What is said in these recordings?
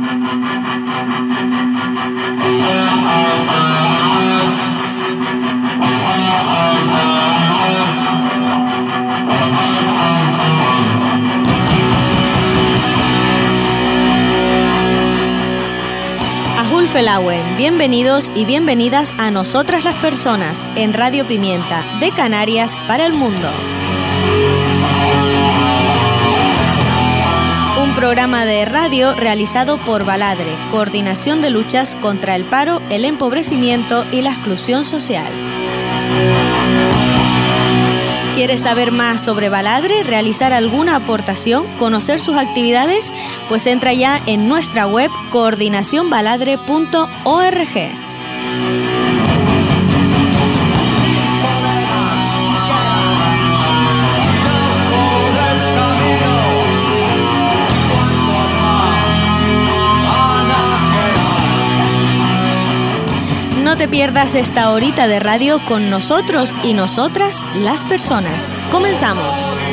Felauen, bienvenidos y bienvenidas a Nosotras las Personas en Radio Pimienta, de Canarias para el mundo. Un programa de radio realizado por Baladre, Coordinación de Luchas contra el Paro, el Empobrecimiento y la Exclusión Social. ¿Quieres saber más sobre Baladre, realizar alguna aportación, conocer sus actividades? Pues entra ya en nuestra web coordinacionbaladre.org. No te pierdas esta horita de radio con nosotros y nosotras, las personas. ¡Comenzamos!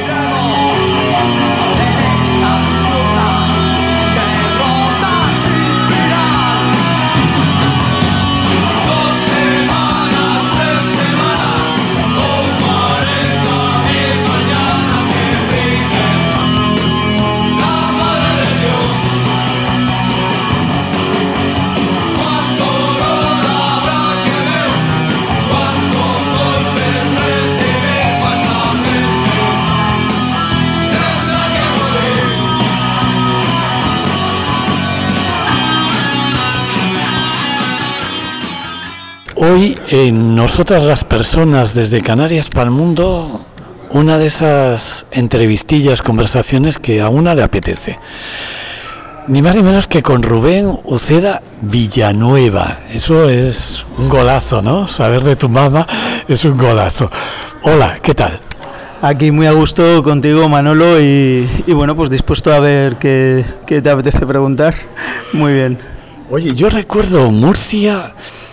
Hoy en Nosotras las Personas, desde Canarias para el mundo, una de esas entrevistillas, conversaciones que a una le apetece. Ni más ni menos que con Rubén Uceda Villanueva. Eso es un golazo, ¿no? Saber de tu mamá es un golazo. Hola, ¿qué tal? Aquí muy a gusto contigo, Manolo, y bueno, pues dispuesto a ver qué te apetece preguntar. Muy bien. Oye, yo recuerdo Murcia...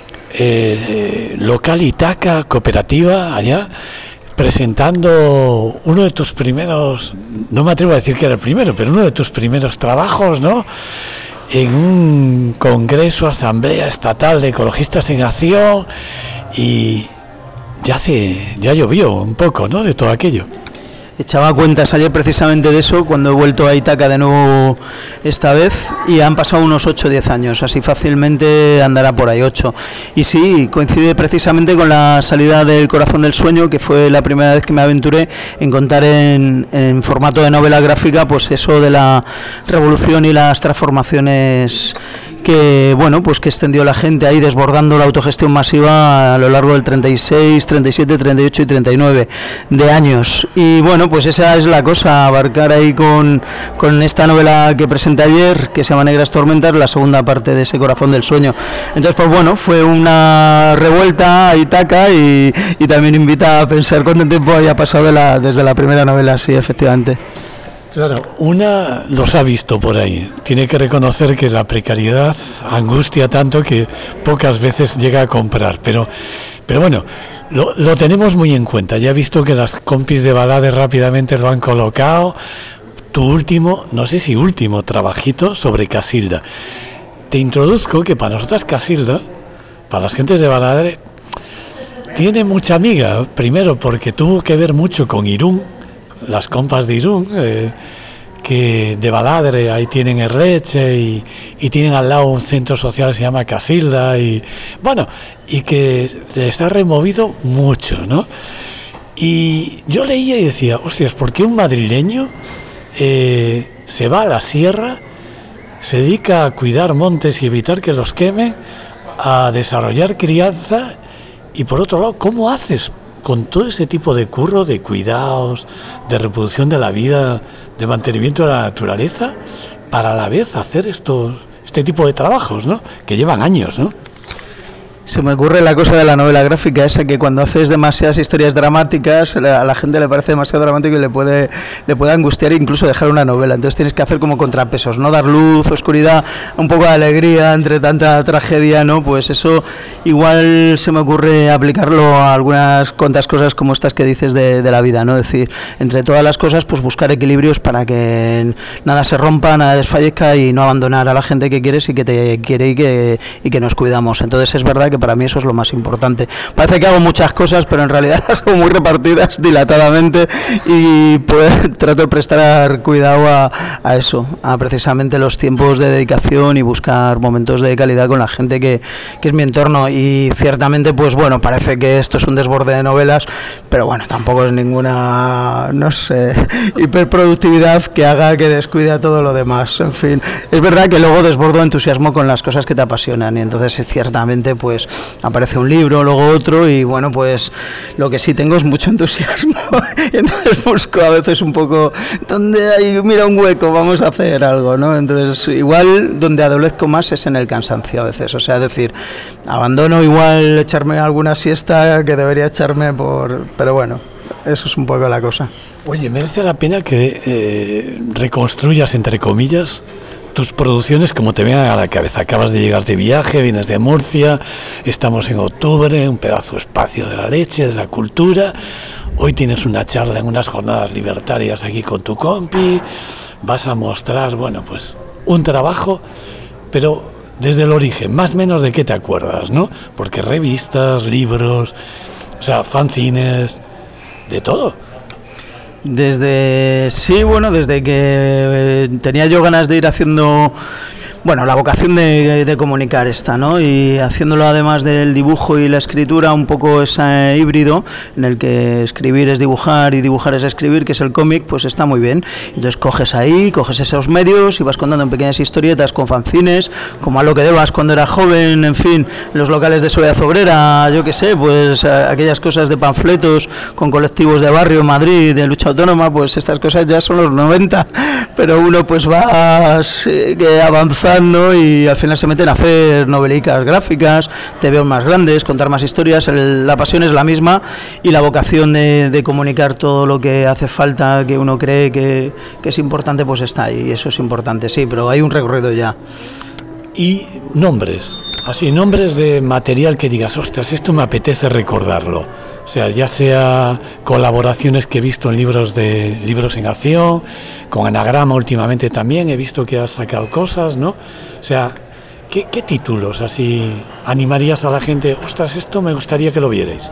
local Itaca, cooperativa allá, presentando uno de tus primeros, no me atrevo a decir que era el primero, pero uno de tus primeros trabajos, ¿no? En un congreso, asamblea estatal de ecologistas en acción, y ya llovió un poco, ¿no? De todo aquello. Echaba cuentas ayer precisamente de eso, cuando he vuelto a Itaca de nuevo esta vez, y han pasado unos 8 o 10 años, así fácilmente andará por ahí 8. Y sí, coincide precisamente con la salida del Corazón del Sueño, que fue la primera vez que me aventuré en contar en formato de novela gráfica, pues eso de la revolución y las transformaciones que bueno, pues que extendió la gente ahí, desbordando la autogestión masiva a lo largo del 36, 37, 38 y 39 de años. Y bueno, pues esa es la cosa, abarcar ahí con esta novela que presenté ayer, que se llama Negras Tormentas, la segunda parte de ese Corazón del Sueño. Entonces, pues bueno, fue una revuelta a Itaca y también invita a pensar cuánto tiempo había pasado desde la primera novela, sí, efectivamente. Claro, una los ha visto por ahí. Tiene que reconocer que la precariedad angustia tanto que pocas veces llega a comprar. Pero bueno, lo tenemos muy en cuenta. Ya he visto que las compis de Baladre rápidamente lo han colocado. Tu último, no sé si último trabajito sobre Casilda. Te introduzco que para nosotras Casilda, para las gentes de Baladre, tiene mucha amiga. Primero porque tuvo que ver mucho con Irún. Las compas de Irún, que de Baladre, ahí tienen Erleche y tienen al lado un centro social que se llama Casilda, y bueno, y que les ha removido mucho, ¿no? Y yo leía y decía, hostias, ¿por qué un madrileño se va a la sierra, se dedica a cuidar montes y evitar que los quemen, a desarrollar crianza, y por otro lado, ¿cómo haces con todo ese tipo de curro, de cuidados, de reproducción de la vida, de mantenimiento de la naturaleza, para a la vez hacer este tipo de trabajos, ¿no? Que llevan años, ¿no? Se me ocurre la cosa de la novela gráfica esa, que cuando haces demasiadas historias dramáticas a la gente le parece demasiado dramático y le puede angustiar e incluso dejar una novela. Entonces tienes que hacer como contrapesos, no dar luz, oscuridad, un poco de alegría entre tanta tragedia, ¿no? Pues eso igual se me ocurre aplicarlo a algunas cuantas cosas como estas que dices de la vida, ¿no? Es decir, entre todas las cosas pues buscar equilibrios para que nada se rompa, nada desfallezca y no abandonar a la gente que quieres y que te quiere y que nos cuidamos. Entonces es verdad que para mí eso es lo más importante. Parece que hago muchas cosas, pero en realidad las hago muy repartidas, dilatadamente, y pues trato de prestar cuidado a eso, a precisamente los tiempos de dedicación y buscar momentos de calidad con la gente que es mi entorno. Y ciertamente, pues bueno, parece que esto es un desborde de novelas, pero bueno, tampoco es ninguna, no sé, hiperproductividad que haga que descuide a todo lo demás. En fin, es verdad que luego desbordo entusiasmo con las cosas que te apasionan y entonces ciertamente pues aparece un libro, luego otro y bueno, pues lo que sí tengo es mucho entusiasmo. Entonces busco a veces un poco donde hay, mira un hueco, vamos a hacer algo, ¿no? Entonces igual donde adolezco más es en el cansancio a veces, o sea, es decir, abandono igual echarme alguna siesta que debería echarme pero bueno, eso es un poco la cosa. Oye, merece la pena que reconstruyas, entre comillas, tus producciones como te vengan a la cabeza. Acabas de llegar de viaje, vienes de Murcia, estamos en octubre, un pedazo de espacio de la leche, de la cultura. Hoy tienes una charla en unas jornadas libertarias aquí con tu compi, vas a mostrar, bueno, pues un trabajo, pero desde el origen, más o menos de qué te acuerdas, ¿no? Porque revistas, libros, o sea, fanzines, de todo. Desde que tenía yo ganas de ir haciendo, bueno, la vocación de comunicar esta, ¿no? Y haciéndolo además del dibujo y la escritura, un poco ese híbrido en el que escribir es dibujar y dibujar es escribir, que es el cómic, pues está muy bien. Entonces coges esos medios y vas contando en pequeñas historietas con fanzines, como A lo que debas cuando era joven, en fin, los locales de Soledad Obrera, yo qué sé, pues aquellas cosas de panfletos con colectivos de barrio en Madrid, de lucha autónoma, pues estas cosas ya son los 90, pero uno pues va avanzando y al final se meten a hacer novelicas gráficas, te veo más grandes, contar más historias, la pasión es la misma y la vocación de comunicar todo lo que hace falta, que uno cree que es importante, pues está ahí, eso es importante, sí, pero hay un recorrido ya. Y nombres, así, nombres de material que digas, ostras, esto me apetece recordarlo. O sea, ya sea colaboraciones que he visto en libros en acción, con Anagrama últimamente también, he visto que has sacado cosas, ¿no? O sea, ¿qué títulos así animarías a la gente? Ostras, esto me gustaría que lo vierais.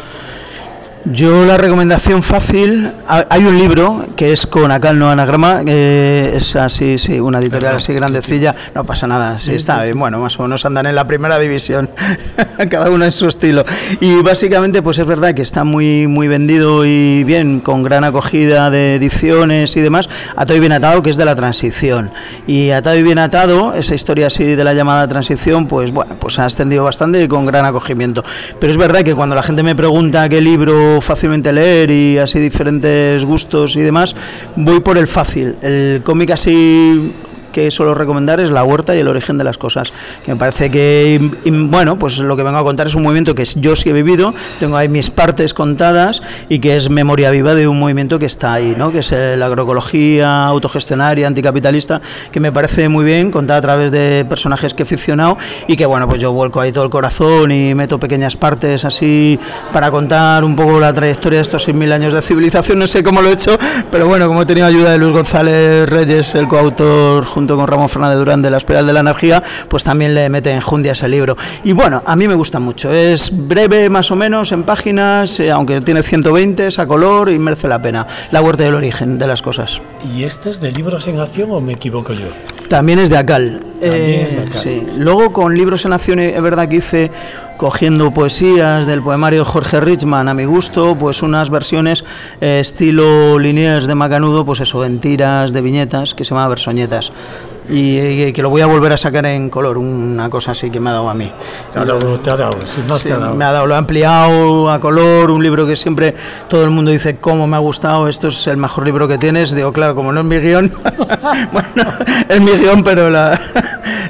Yo la recomendación fácil, hay un libro que es con Acal, no Anagrama, es así, sí, una editorial así grandecilla, no pasa nada, sí, está bien, bueno, más o menos andan en la primera división, cada uno en su estilo, y básicamente pues es verdad que está muy muy vendido y bien, con gran acogida de ediciones y demás, Atado y bien atado, que es de la transición, y Atado y bien atado, esa historia así de la llamada transición, pues bueno, pues ha extendido bastante y con gran acogimiento, pero es verdad que cuando la gente me pregunta qué libro fácilmente leer y así diferentes gustos y demás, voy por el fácil, el cómic así que suelo recomendar es La Huerta y el origen de las cosas, que me parece que, bueno, pues lo que vengo a contar es un movimiento que yo sí he vivido, tengo ahí mis partes contadas y que es memoria viva de un movimiento que está ahí, ¿no? Que es la agroecología autogestionaria, anticapitalista, que me parece muy bien, contada a través de personajes que he ficcionado y que, bueno, pues yo vuelco ahí todo el corazón y meto pequeñas partes así para contar un poco la trayectoria de estos 6.000 años de civilización, no sé cómo lo he hecho, pero bueno, como he tenido ayuda de Luis González Reyes, el coautor, junto con Ramón Fernández Durán de La Espiral de la Energía, pues también le mete enjundia a ese libro. Y bueno, a mí me gusta mucho, es breve más o menos en páginas, aunque tiene 120, es a color y merece la pena. La Huerta y el origen de las cosas. ¿Y este es de libros en acción o me equivoco yo? También es de Acal. Es de Acal. Sí. Luego con libros en acción es verdad que hice, cogiendo poesías del poemario de Jorge Richman a mi gusto, pues unas versiones estilo Liniers de Macanudo, pues eso, en tiras de viñetas, que se llama Versoñetas. Y que lo voy a volver a sacar en color, una cosa así que me ha dado a mí. Te ha dado, me ha dado, lo he ampliado a color, un libro que siempre todo el mundo dice cómo me ha gustado, esto es el mejor libro que tienes, digo, claro, como no es mi guión, bueno, es mi guión, pero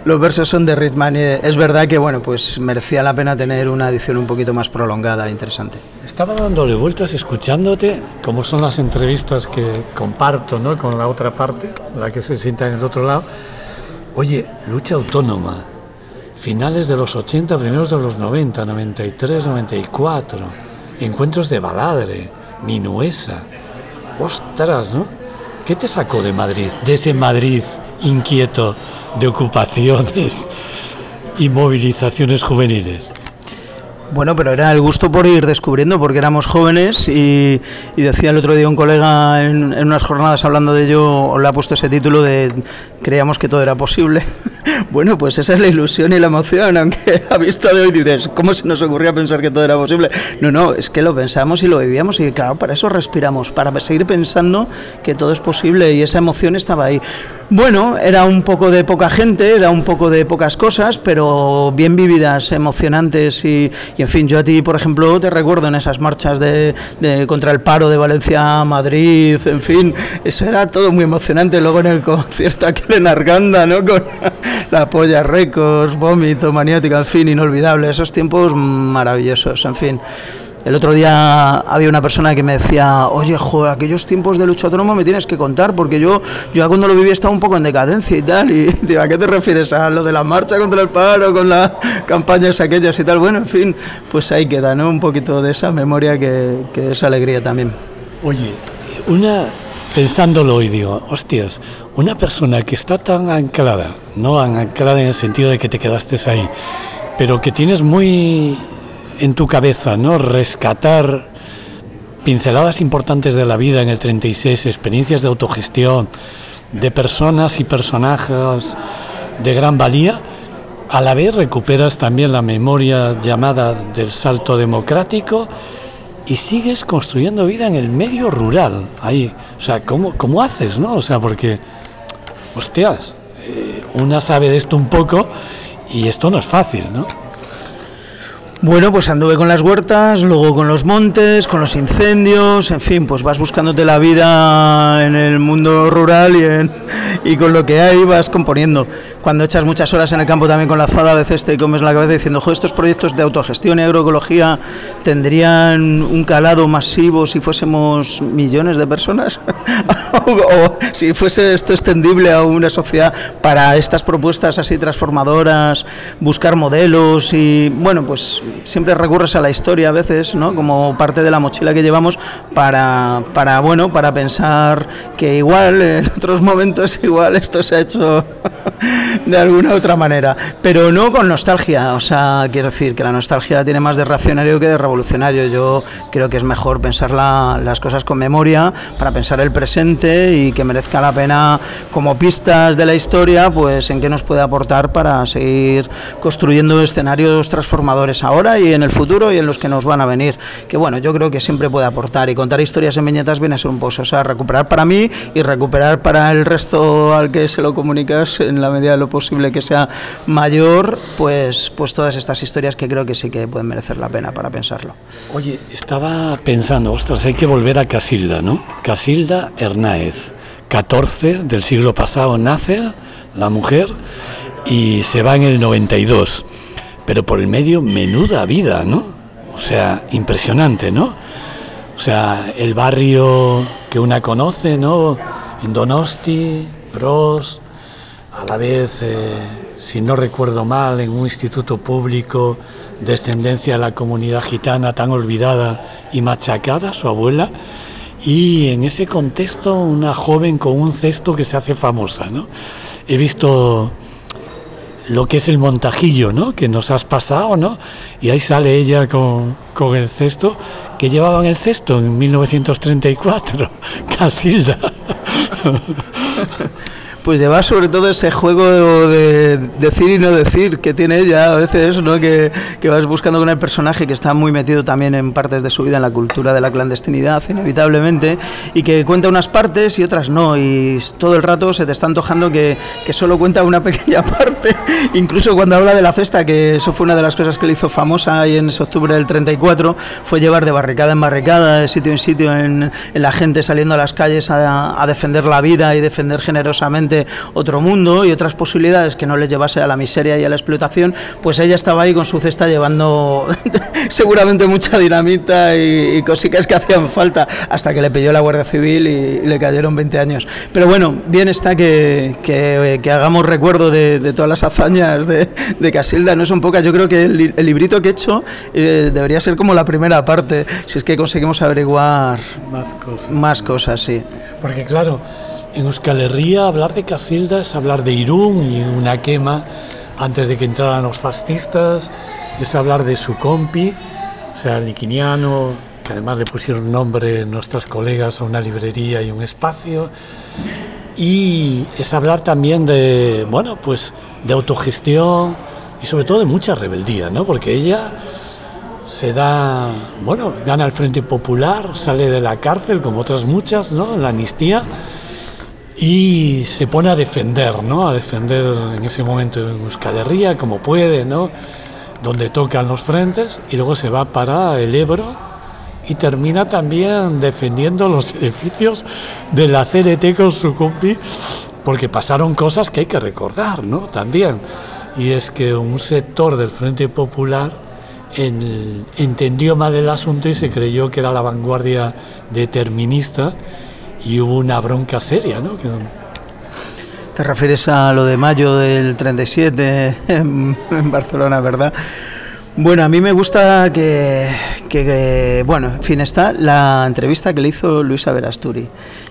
los versos son de Ritman. Es verdad que, bueno, pues merecía la pena tener una edición un poquito más prolongada e interesante. Estaba dándole vueltas, escuchándote, como son las entrevistas que comparto, ¿no?, con la otra parte, la que se sienta en el otro lado. Oye, lucha autónoma, finales de los 80, primeros de los 90, 93, 94, encuentros de Baladre, Minuesa. Ostras, ¿no? ¿Qué te sacó de Madrid, de ese Madrid inquieto de ocupaciones y movilizaciones juveniles? Bueno, pero era el gusto por ir descubriendo, porque éramos jóvenes y decía el otro día un colega en unas jornadas hablando de ello, le ha puesto ese título de creíamos que todo era posible. Bueno, pues esa es la ilusión y la emoción, aunque a vista de hoy dices, ¿cómo se nos ocurría pensar que todo era posible? No, es que lo pensamos y lo vivíamos y claro, para eso respiramos, para seguir pensando que todo es posible y esa emoción estaba ahí. Bueno, era un poco de poca gente, era un poco de pocas cosas, pero bien vividas, emocionantes y en fin, yo a ti, por ejemplo, te recuerdo en esas marchas de contra el paro de Valencia a Madrid, en fin, eso era todo muy emocionante. Luego en el concierto aquel en Arganda, ¿no?, con la Polla Records, Vómito, Maniática, en fin, inolvidable, esos tiempos maravillosos, en fin. El otro día había una persona que me decía, oye, joder, aquellos tiempos de lucha autónoma me tienes que contar, porque yo cuando lo viví estaba un poco en decadencia y tal, y digo, ¿a qué te refieres? ¿A lo de la marcha contra el paro, con las campañas aquellas y tal? Bueno, en fin, pues ahí queda, ¿no?, un poquito de esa memoria que esa alegría también. Oye, pensándolo hoy digo, hostias, una persona que está tan anclada, no anclada en el sentido de que te quedaste ahí, pero que tienes muy en tu cabeza, ¿no?, rescatar pinceladas importantes de la vida en el 36, experiencias de autogestión, de personas y personajes de gran valía, a la vez recuperas también la memoria llamada del salto democrático y sigues construyendo vida en el medio rural, ahí, o sea, ¿cómo haces, no? O sea, porque, hostias, una sabe de esto un poco y esto no es fácil, ¿no? Bueno, pues anduve con las huertas, luego con los montes, con los incendios, en fin, pues vas buscándote la vida en el mundo rural y con lo que hay vas componiendo. Cuando echas muchas horas en el campo también con la azada, a veces te comes la cabeza diciendo, joder, estos proyectos de autogestión y agroecología tendrían un calado masivo si fuésemos millones de personas o si fuese esto extendible a una sociedad para estas propuestas así transformadoras, buscar modelos y, bueno, pues siempre recurres a la historia a veces, ¿no?, como parte de la mochila que llevamos para pensar que igual en otros momentos igual esto se ha hecho de alguna otra manera, pero no con nostalgia. O sea, quiero decir que la nostalgia tiene más de reaccionario que de revolucionario. Yo creo que es mejor pensar las cosas con memoria para pensar el presente y que merezca la pena como pistas de la historia, pues en qué nos puede aportar para seguir construyendo escenarios transformadores ahora y en el futuro y en los que nos van a venir, que bueno, yo creo que siempre puede aportar, y contar historias en viñetas viene a ser un pozo, o sea, recuperar para mí y recuperar para el resto al que se lo comunicas en la medida de lo posible que sea mayor, pues todas estas historias que creo que sí que pueden merecer la pena para pensarlo. Oye, estaba pensando, ostras, hay que volver a Casilda, ¿no? Casilda Hernáez, 14 del siglo pasado nace la mujer y se va en el 92, pero por el medio menuda vida, ¿no? O sea, impresionante, ¿no? O sea, el barrio que una conoce, ¿no? En Donosti, Bros, a la vez, si no recuerdo mal, en un instituto público, descendencia de la comunidad gitana tan olvidada y machacada, su abuela, y en ese contexto una joven con un cesto que se hace famosa, ¿no? He visto lo que es el montajillo, ¿no?, que nos has pasado, ¿no?, y ahí sale ella con el cesto, que llevaban el cesto en 1934, Casilda. Pues lleva sobre todo ese juego de decir y no decir que tiene ella a veces, ¿no?, que vas buscando con el personaje, que está muy metido también en partes de su vida en la cultura de la clandestinidad, inevitablemente, y que cuenta unas partes y otras no, y todo el rato se te está antojando que solo cuenta una pequeña parte, incluso cuando habla de la festa, que eso fue una de las cosas que le hizo famosa ahí en ese octubre del 34, fue llevar de barricada en barricada, de sitio en sitio, en la gente saliendo a las calles a defender la vida y defender generosamente completamente otro mundo y otras posibilidades que no les llevase a la miseria y a la explotación, pues ella estaba ahí con su cesta llevando seguramente mucha dinamita y cositas que hacían falta, hasta que le pilló la Guardia Civil y le cayeron 20 años. Pero bueno, bien está que hagamos recuerdo de todas las hazañas de Casilda, no son pocas. Yo creo que el librito que he hecho debería ser como la primera parte, si es que conseguimos averiguar más cosas, sí. Porque claro, en Euskal Herria hablar de Casilda es hablar de Irún y una quema antes de que entraran los fascistas, es hablar de su compi, o sea, Liquiniano, que además le pusieron nombre nuestras colegas a una librería y un espacio, y es hablar también de, bueno, pues de autogestión y sobre todo de mucha rebeldía, ¿no? Porque ella se da, bueno, gana el Frente Popular, sale de la cárcel como otras muchas, ¿no?, la amnistía, y se pone a defender, ¿no?, a defender en ese momento en Euskal Herria como puede, ¿no?, donde tocan los frentes, y luego se va para el Ebro y termina también defendiendo los edificios de la CNT con su compi, porque pasaron cosas que hay que recordar, ¿no?, también, y es que un sector del Frente Popular entendió mal el asunto y se creyó que era la vanguardia determinista y hubo una bronca seria, ¿no? Te refieres a lo de mayo del 37 en Barcelona, ¿verdad? Bueno, a mí me gusta que bueno, en fin, está la entrevista que le hizo Luisa Verasturi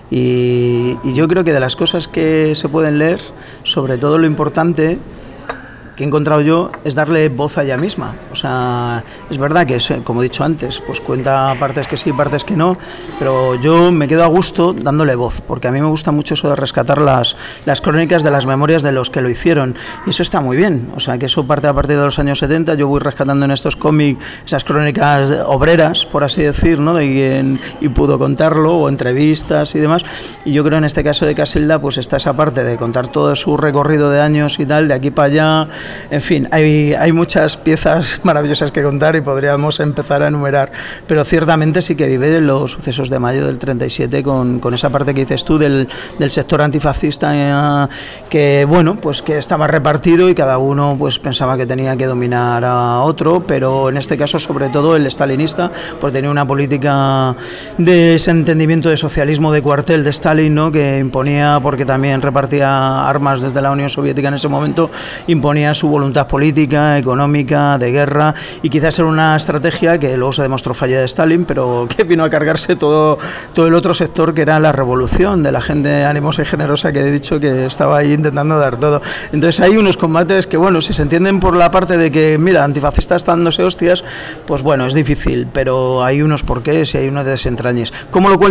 y yo creo que de las cosas que se pueden leer, sobre todo lo importante que he encontrado yo es darle voz a ella misma. O sea, es verdad que, como he dicho antes, pues cuenta partes que sí, partes que no, pero yo me quedo a gusto dándole voz, porque a mí me gusta mucho eso de rescatar las crónicas de las memorias de los que lo hicieron, y eso está muy bien. O sea, que eso parte a partir de los años 70, yo voy rescatando en estos cómics esas crónicas obreras, por así decir, ¿no?, de quien y pudo contarlo, o entrevistas y demás, y yo creo en este caso de Casilda, pues está esa parte de contar todo su recorrido de años y tal, de aquí para allá. En fin, hay muchas piezas maravillosas que contar y podríamos empezar a enumerar, pero ciertamente sí que vive los sucesos de mayo del 37 con esa parte que dices tú del sector antifascista, que bueno, pues que estaba repartido y cada uno pues pensaba que tenía que dominar a otro, pero en este caso sobre todo el stalinista, pues tenía una política de ese entendimiento de socialismo de cuartel de Stalin, ¿no?, que imponía, porque también repartía armas desde la Unión Soviética en ese momento, imponía su voluntad política, económica, de guerra, y quizás era una estrategia que luego se demostró falla de Stalin, pero que vino a cargarse todo el otro sector, que era la revolución de la gente animosa y generosa que he dicho que estaba ahí intentando dar todo. Entonces hay unos combates que, bueno, si se entienden por la parte de que, mira, antifascistas están dándose hostias, pues bueno, es difícil, pero hay unos porqués y hay unos desentrañes. ¿Cómo lo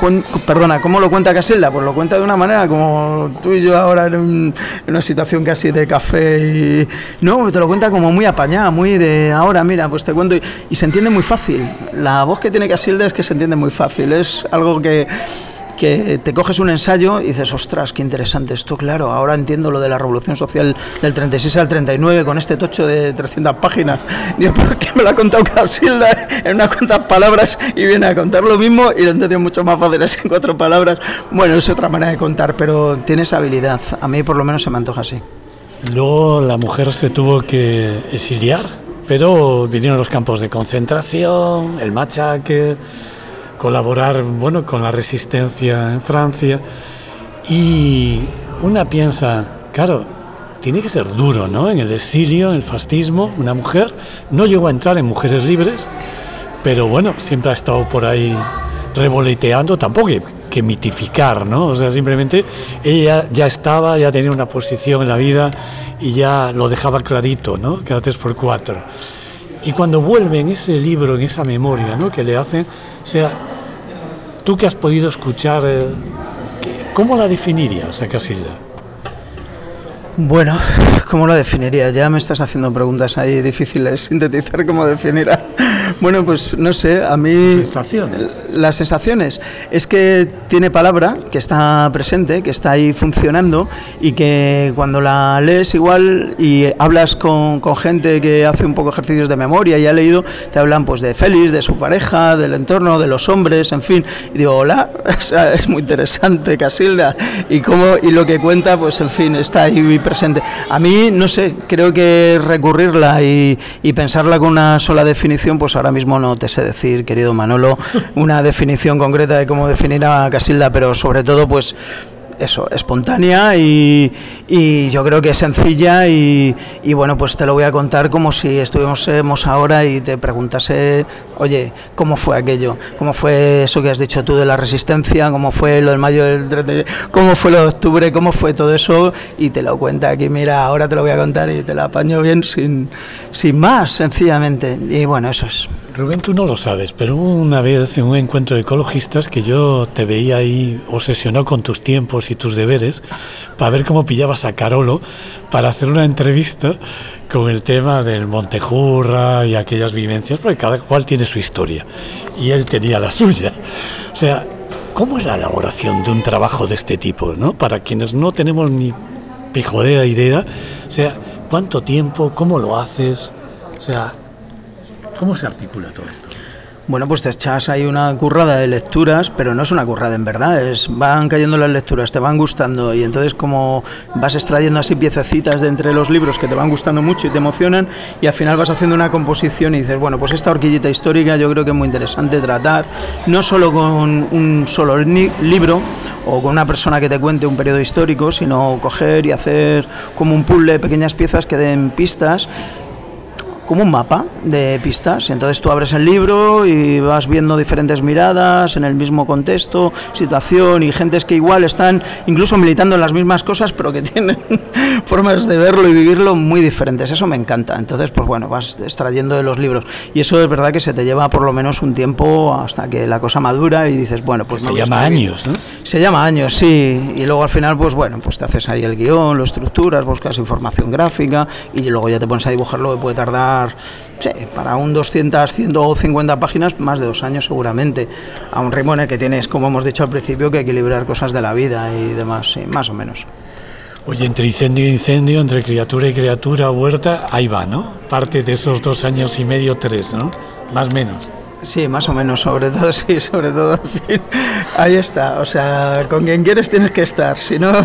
cuenta Casilda? Pues lo cuenta de una manera como tú y yo ahora en una situación casi de café y no, te lo cuenta como muy apañada, muy de ahora, mira, pues te cuento, y se entiende muy fácil. La voz que tiene Casilda es que se entiende muy fácil, es algo que te coges un ensayo y dices, ostras, qué interesante esto, claro, ahora entiendo lo de la revolución social del 36 al 39 con este tocho de 300 páginas. Dios, ¿por qué me lo ha contado Casilda en unas cuantas palabras y viene a contar lo mismo y lo he entendido mucho más fácil en 4 palabras? Bueno, es otra manera de contar, pero tiene esa habilidad, a mí por lo menos se me antoja así. Luego la mujer se tuvo que exiliar, pero vinieron los campos de concentración, el machaque, colaborar, bueno, con la resistencia en Francia, y una piensa, claro, tiene que ser duro, ¿no?, en el exilio, en el fascismo, una mujer no llegó a entrar en Mujeres Libres, pero bueno, siempre ha estado por ahí revoloteando, tampoco que mitificar, ¿no? O sea, simplemente ella ya tenía una posición en la vida y ya lo dejaba clarito, ¿no?, cada 3x4. Y cuando vuelve en ese libro, en esa memoria, ¿no?, que le hacen, o sea, tú que has podido escuchar, ¿cómo la definirías a Casilda? Bueno, ¿cómo la definiría? Ya me estás haciendo preguntas ahí difíciles, sintetizar cómo definirá. Bueno, pues no sé, a mí... Las sensaciones. Es que tiene palabra, que está presente, que está ahí funcionando y que cuando la lees igual y hablas con gente que hace un poco ejercicios de memoria y ha leído, te hablan pues de Félix, de su pareja, del entorno, de los hombres, en fin. Y digo, hola, o sea, es muy interesante Casilda y lo que cuenta, pues en fin, está ahí presente. A mí, no sé, creo que recurrirla y pensarla con una sola definición, pues ahora mismo no te sé decir, querido Manolo, una definición concreta de cómo definir a Casilda, pero sobre todo, pues eso, espontánea y yo creo que es sencilla y bueno, pues te lo voy a contar como si estuviésemos ahora y te preguntase, oye, ¿cómo fue aquello? ¿Cómo fue eso que has dicho tú de la resistencia? ¿Cómo fue lo del mayo del 30? ¿Cómo fue lo de octubre? ¿Cómo fue todo eso? Y te lo cuenta aquí, mira, ahora te lo voy a contar y te lo apaño bien sin más, sencillamente. Y bueno, eso es. Rubén, tú no lo sabes, pero hubo una vez en un encuentro de ecologistas que yo te veía ahí obsesionado con tus tiempos y tus deberes para ver cómo pillabas a Carolo para hacer una entrevista con el tema del Montejurra y aquellas vivencias, porque cada cual tiene su historia y él tenía la suya. O sea, ¿cómo es la elaboración de un trabajo de este tipo, ¿no? Para quienes no tenemos ni pijodera idea, o sea, ¿cuánto tiempo? ¿Cómo lo haces? O sea, ¿cómo se articula todo esto? Bueno, pues te echas ahí una currada de lecturas, pero no es una currada en verdad, van cayendo las lecturas, te van gustando y entonces como vas extrayendo así piececitas de entre los libros que te van gustando mucho y te emocionan y al final vas haciendo una composición y dices, bueno, pues esta horquillita histórica yo creo que es muy interesante tratar, no solo con un solo libro o con una persona que te cuente un periodo histórico, sino coger y hacer como un puzzle de pequeñas piezas que den pistas, como un mapa de pistas. Entonces tú abres el libro y vas viendo diferentes miradas en el mismo contexto, situación y gentes que igual están incluso militando en las mismas cosas pero que tienen formas de verlo y vivirlo muy diferentes. Eso me encanta. Entonces pues bueno, vas extrayendo de los libros y eso es verdad que se te lleva por lo menos un tiempo hasta que la cosa madura y dices, bueno, pues... Se llama años, ¿no? Se llama años, sí, y luego al final pues bueno, pues te haces ahí el guión, lo estructuras, buscas información gráfica y luego ya te pones a dibujar lo que puede tardar, sí, para un 200, 150 páginas, más de 2 años seguramente, a un ritmo en el que tienes, como hemos dicho al principio, que equilibrar cosas de la vida y demás, sí, más o menos. Oye, entre incendio y incendio, entre criatura y criatura, huerta, ahí va, ¿no? Parte de esos 2 años y medio, 3, ¿no? Más o menos. Sí, más o menos, sobre todo, sí, sobre todo, en fin, ahí está, o sea, con quien quieres tienes que estar, si no,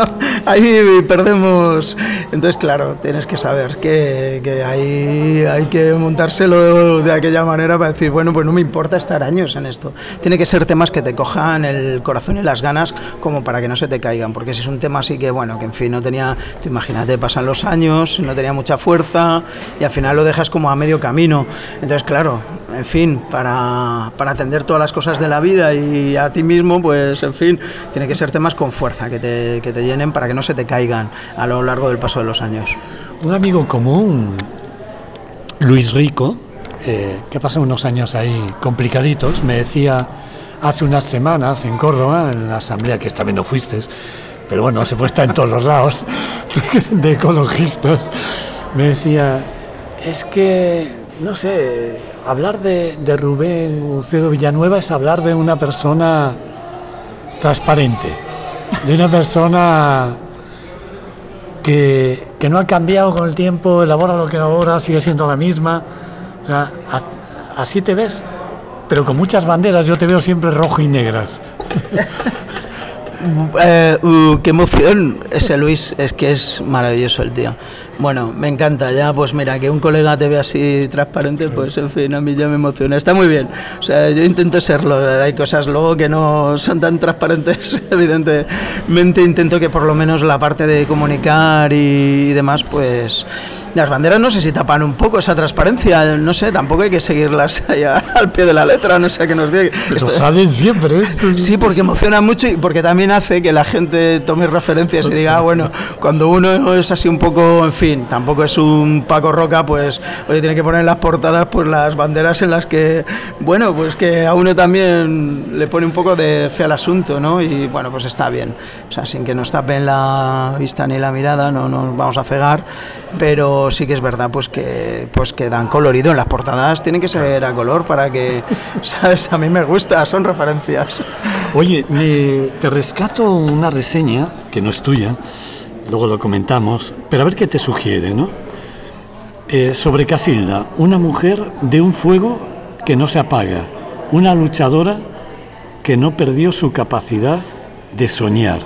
ahí perdemos, entonces claro, tienes que saber que ahí hay que montárselo de aquella manera para decir, bueno, pues no me importa estar años en esto, tiene que ser temas que te cojan el corazón y las ganas como para que no se te caigan, porque si es un tema así que, bueno, que en fin, no tenía, tú imagínate, pasan los años, no tenía mucha fuerza y al final lo dejas como a medio camino, entonces claro, en fin, para atender todas las cosas de la vida y a ti mismo, pues en fin, tiene que ser temas con fuerza, que te llenen para que no se te caigan a lo largo del paso de los años. Un amigo común, Luis Rico, que pasó unos años ahí complicaditos, me decía hace unas semanas en Córdoba, en la asamblea, que esta vez no fuiste, pero bueno, se puede estar en todos los lados, de ecologistas, me decía, es que, no sé, hablar de Rubén Ucedo Villanueva es hablar de una persona transparente, de una persona que no ha cambiado con el tiempo, elabora lo que elabora, sigue siendo la misma. O sea, así te ves, pero con muchas banderas, yo te veo siempre rojo y negras. Qué emoción ese Luis, es que es maravilloso el tío. Bueno, me encanta ya, pues mira, que un colega te vea así transparente, pues en fin, a mí ya me emociona, está muy bien, o sea, yo intento serlo, hay cosas luego que no son tan transparentes, evidentemente intento que por lo menos la parte de comunicar y demás, pues las banderas no sé si tapan un poco esa transparencia, no sé, tampoco hay que seguirlas allá al pie de la letra, no sé qué nos diga. Pero sales siempre, ¿eh? Sí, porque emociona mucho y porque también hace que la gente tome referencias y diga, bueno, cuando uno es así un poco, en fin, tampoco es un Paco Roca, pues, oye, tiene que poner en las portadas pues las banderas en las que, bueno, pues que a uno también le pone un poco de fe al asunto, ¿no? Y bueno, pues está bien, o sea, sin que nos tapen la vista ni la mirada, no nos vamos a cegar, pero sí que es verdad pues que dan colorido en las portadas, tienen que ser a color para que, ¿sabes? A mí me gusta, son referencias. Oye, te rescato una reseña, que no es tuya, luego lo comentamos, pero a ver qué te sugiere, ¿no? Sobre Casilda, una mujer de un fuego que no se apaga, una luchadora que no perdió su capacidad de soñar.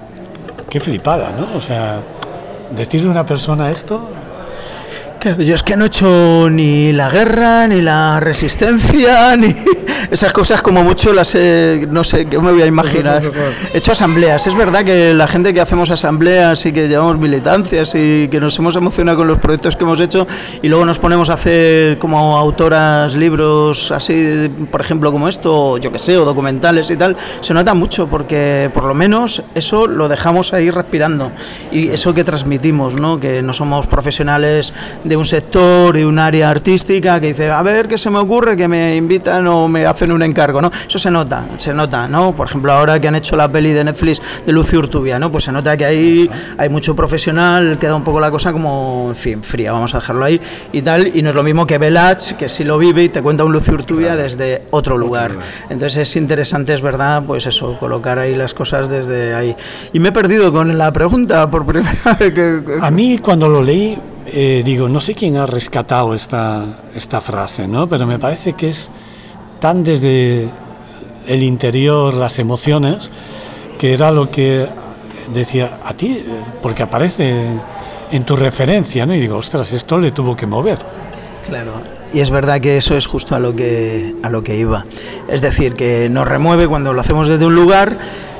Qué flipada, ¿no? O sea, decirle a una persona esto... Claro, yo es que no he hecho ni la guerra, ni la resistencia, ni esas cosas, como mucho las no sé, ¿qué me voy a imaginar? He hecho asambleas, es verdad que la gente que hacemos asambleas y que llevamos militancias y que nos hemos emocionado con los proyectos que hemos hecho y luego nos ponemos a hacer como autoras libros así, por ejemplo, como esto, yo que sé, o documentales y tal, se nota mucho porque por lo menos eso lo dejamos ahí respirando y eso que transmitimos, ¿no? Que no somos profesionales de un sector y un área artística que dice, a ver qué se me ocurre, que me invitan o me hacen un encargo, ¿no? Eso se nota, ¿no? Por ejemplo, ahora que han hecho la peli de Netflix de Lucy Urtubia, ¿no? Pues se nota que ahí hay mucho profesional, queda un poco la cosa como, en fin, fría, vamos a dejarlo ahí y tal, y no es lo mismo que Belach, que sí lo vive y te cuenta un Lucy Urtubia desde otro lugar. Entonces es interesante, es verdad, pues eso, colocar ahí las cosas desde ahí. Y me he perdido con la pregunta por primera vez que... A mí cuando lo leí, digo, no sé quién ha rescatado esta frase, ¿no? Pero me parece que es tan desde el interior, las emociones, que era lo que decía a ti, porque aparece en tu referencia, ¿no? Y digo, ostras, esto le tuvo que mover. Claro, y es verdad que eso es justo a lo que iba. Es decir, que nos remueve cuando lo hacemos desde un lugar,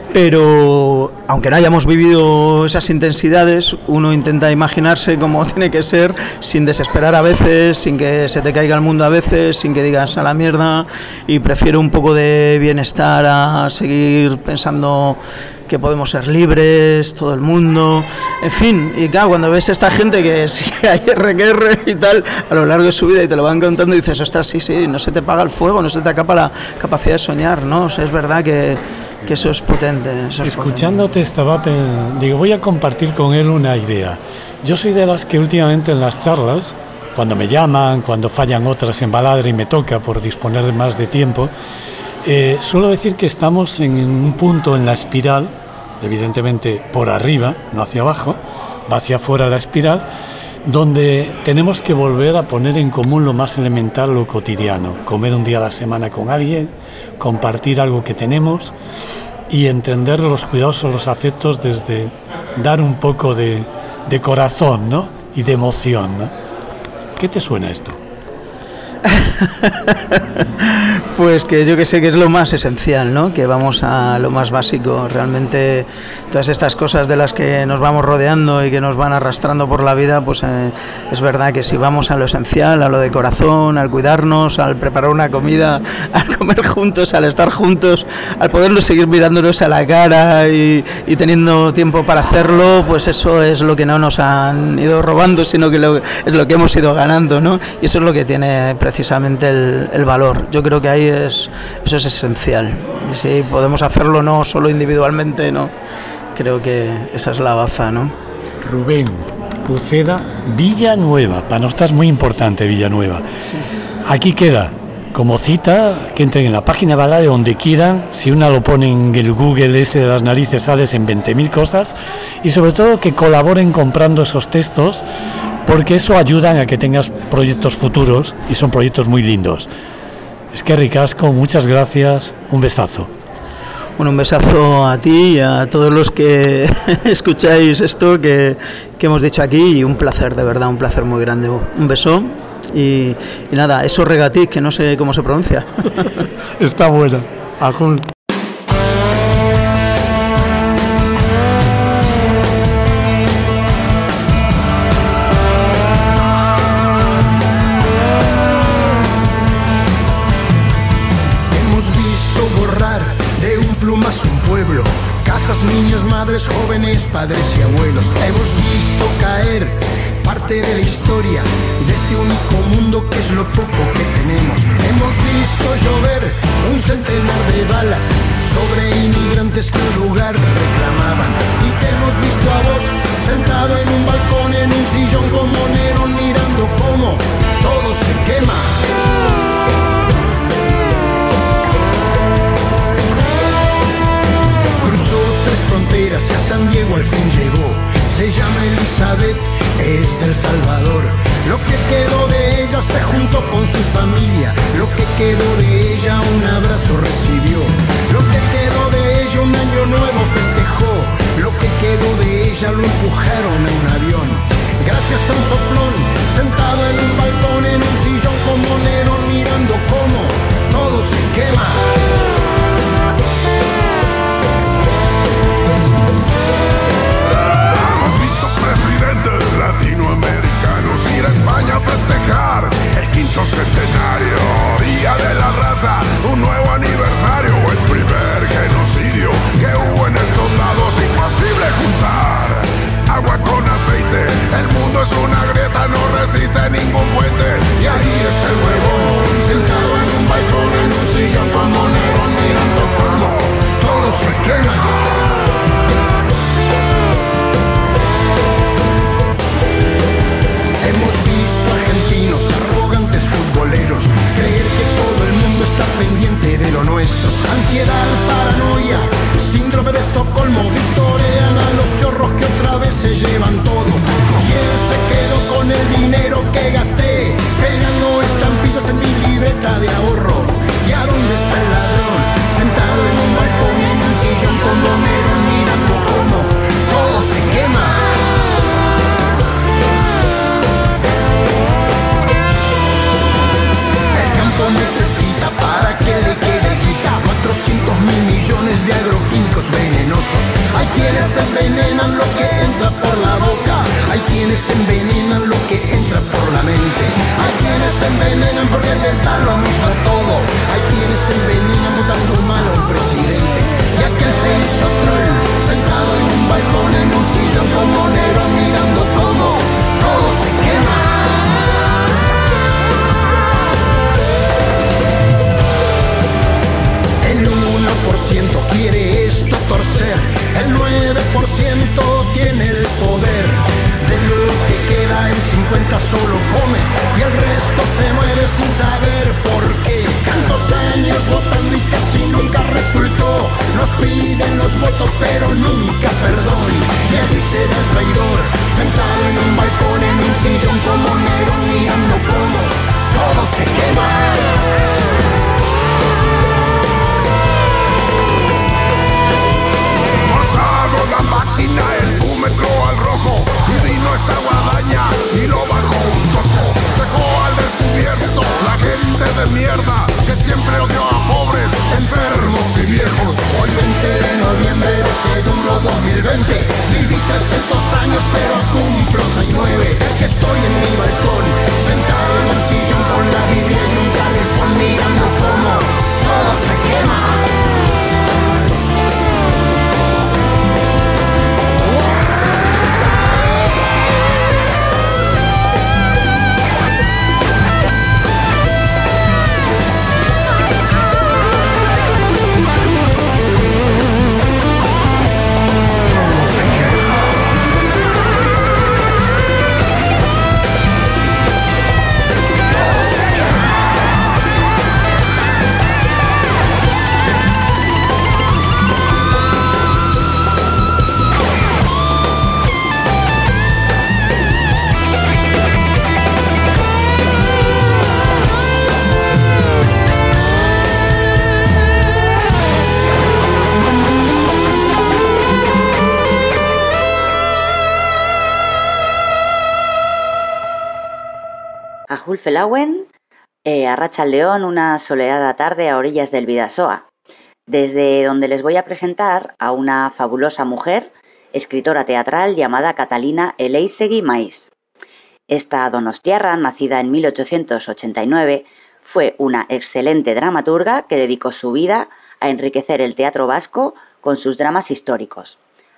pero aunque no hayamos vivido esas intensidades, uno intenta imaginarse cómo tiene que ser sin desesperar a veces, sin que se te caiga el mundo a veces, sin que digas a la mierda, y prefiero un poco de bienestar a seguir pensando que podemos ser libres, todo el mundo, en fin, y claro, cuando ves a esta gente que sí, hay RQR y tal, a lo largo de su vida y te lo van contando y dices, ostras, sí, no se te apaga el fuego, no se te acapa la capacidad de soñar, ¿no? O sea, es verdad que eso es potente. Escuchándote digo, voy a compartir con él una idea. Yo soy de las que últimamente en las charlas, cuando me llaman, cuando fallan otras en Baladre y me toca por disponer más de tiempo, suelo decir que estamos en un punto en la espiral, evidentemente por arriba, no hacia abajo, va hacia afuera la espiral, donde tenemos que volver a poner en común lo más elemental, lo cotidiano, comer un día a la semana con alguien, compartir algo que tenemos y entender los cuidados o los afectos desde dar un poco de corazón, ¿no? Y de emoción, ¿no? ¿Qué te suena esto? Pues que yo que sé que es lo más esencial, ¿no? Que vamos a lo más básico. Realmente todas estas cosas de las que nos vamos rodeando y que nos van arrastrando por la vida, pues es verdad que si vamos a lo esencial, a lo de corazón, al cuidarnos, al preparar una comida, al comer juntos, al estar juntos, al podernos seguir mirándonos a la cara y teniendo tiempo para hacerlo, pues eso es lo que no nos han ido robando, sino que es lo que hemos ido ganando, ¿no? Y eso es lo que tiene precisamente el valor. Yo creo que ahí eso es esencial. Y si podemos hacerlo no solo individualmente, no, creo que esa es la baza, ¿no? Rubén Uceda, Villanueva, para nosotros es muy importante Villanueva. Sí. Aquí queda como cita, que entren en la página de Baladre donde quieran, si una lo pone en el Google ese de las narices sales en 20.000 cosas, y sobre todo que colaboren comprando esos textos, porque eso ayuda a que tengas proyectos futuros y son proyectos muy lindos. Es que ricasco, muchas gracias, un besazo. Bueno, un besazo a ti y a todos los que escucháis esto que hemos dicho aquí, y un placer, de verdad, un placer muy grande. Un beso y nada, eso regatic, que no sé cómo se pronuncia. Está buena. Ajul. jóvenes padres y abuelos. Hemos visto caer parte de la historia de este único mundo que es lo poco que tenemos. Hemos visto llover un centenar de balas sobre inmigrantes que un lugar reclamaban. Y te hemos visto a vos sentado en un balcón, en un sillón como Nerón, mirando cómo todo se quema. Cruzó 3 fronteras y a San Diego al fin llegó. Se llama Elizabeth, es del Salvador. Lo que quedó de ella se juntó con su familia. Lo que quedó de ella un abrazo recibió. Lo que quedó de ella un año nuevo festejó. Lo que quedó de ella lo empujaron a un avión. Gracias a un soplón, sentado en un balcón, en un sillón como Nerón, mirando cómo todo se quema. Presidentes latinoamericanos ir a España a festejar el 5º centenario, Día de la Raza, un nuevo aniversario, el primer genocidio que hubo en estos lados. Imposible juntar agua con aceite, el mundo es una grieta, no resiste ningún puente. Y ahí está el huevón, sentado en un balcón, en un sillón como Nerón, mirando cómo todo se quema. Hemos visto argentinos arrogantes futboleros creer que todo el mundo está pendiente de lo nuestro. Ansiedad, paranoia, síndrome de Estocolmo, victorean a los chorros que otra vez se llevan todo. ¿Quién se quedó con el dinero que gasté pegando estampillas en mi libreta de ahorro? ¿Y a dónde está el ladrón? Sentado en un balcón, en un sillón como Nerón, mirando cómo todo se quema. Necesita para que le quede guita 400.000 millones de agroquímicos venenosos. Hay quienes envenenan lo que entra por la boca, hay quienes envenenan lo que entra por la mente, hay quienes envenenan porque les da lo mismo todo, hay quienes envenenan votando mal a un presidente. Y aquel se hizo troll, sentado en un balcón, en un sillón como Nerón, mirando cómo todo se quema. El 1% quiere esto torcer, el 9% tiene el poder. De lo que queda el 50 solo come y el resto se muere sin saber por qué. Tantos años votando y casi nunca resultó. Nos piden los votos pero nunca perdón. Y así será el traidor, sentado en un balcón, en un sillón como Nerón, mirando cómo todo se quema. La máquina, el búmetro al rojo, y vino esta guadaña y lo bajó un poco. Dejó al descubierto la gente de mierda que siempre odió a pobres, enfermos y viejos. Hoy 20 de noviembre de este duro 2020 viví 300 años pero cumplo 69. Que estoy en mi balcón, sentado en un sillón con la Biblia y un calefón, mirando cómo todo se quema. Julfelauen, Arratsaldeon, una soleada tarde a orillas del Bidasoa, desde donde les voy a presentar a una fabulosa mujer, escritora teatral llamada Catalina Eleizegi Maiz. Esta donostiarra, nacida en 1889, fue una excelente dramaturga que dedicó su vida a enriquecer el teatro vasco con sus dramas históricos.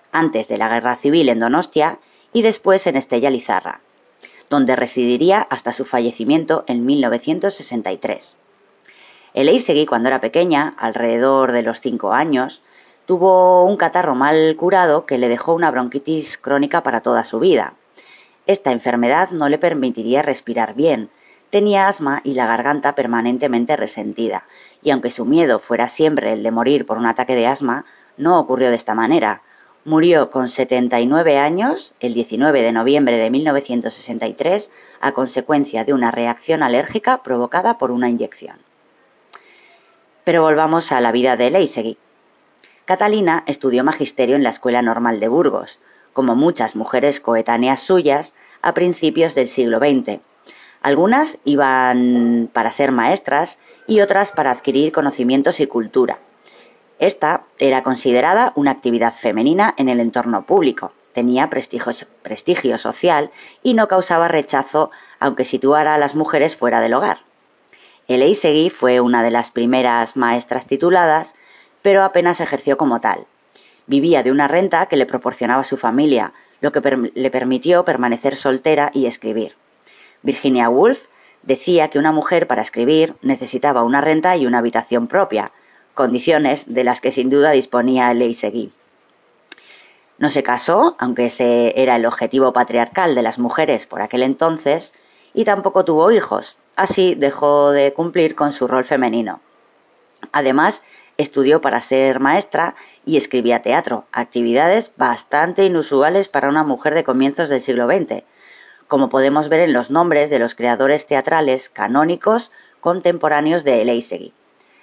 antes de la Guerra Civil en Donostia y después en Estella Lizarra, donde residiría hasta su fallecimiento en 1963. Elizegi, cuando era pequeña, alrededor de los 5 años, tuvo un catarro mal curado que le dejó una bronquitis crónica para toda su vida. Esta enfermedad no le permitiría respirar bien, tenía asma y la garganta permanentemente resentida, y aunque su miedo fuera siempre el de morir por un ataque de asma, no ocurrió de esta manera. Murió con 79 años, el 19 de noviembre de 1963, a consecuencia de una reacción alérgica provocada por una inyección. Pero volvamos a la vida de Elizegi. Catalina estudió magisterio en la Escuela Normal de Burgos, como muchas mujeres coetáneas suyas, a principios del siglo XX. Algunas iban para ser maestras y otras para adquirir conocimientos y cultura. Esta era considerada una actividad femenina en el entorno público, tenía prestigio social y no causaba rechazo aunque situara a las mujeres fuera del hogar. Elizegi fue una de las primeras maestras tituladas, pero apenas ejerció como tal. Vivía de una renta que le proporcionaba su familia, lo que le permitió permanecer soltera y escribir. Virginia Woolf decía que una mujer para escribir necesitaba una renta y una habitación propia, condiciones de las que sin duda disponía Elizegi. No se casó, aunque ese era el objetivo patriarcal de las mujeres por aquel entonces, y tampoco tuvo hijos, así dejó de cumplir con su rol femenino. Además, estudió para ser maestra y escribía teatro, actividades bastante inusuales para una mujer de comienzos del siglo XX, como podemos ver en los nombres de los creadores teatrales canónicos contemporáneos de Elizegi: